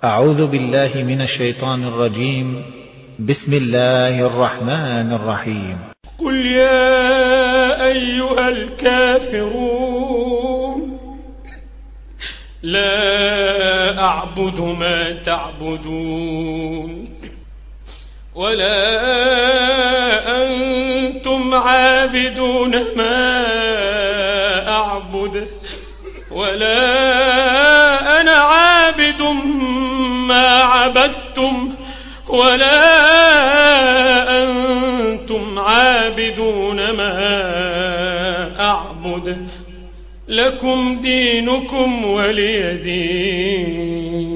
أعوذ بالله من الشيطان الرجيم. بسم الله الرحمن الرحيم. قل يا أيها الكافرون لا أعبد ما تعبدون ولا أنتم عابدون ما أعبد ولا أنا عابد ما عبدتم ولا أنتم عابدون ما أعبد لكم دينكم ولي دين.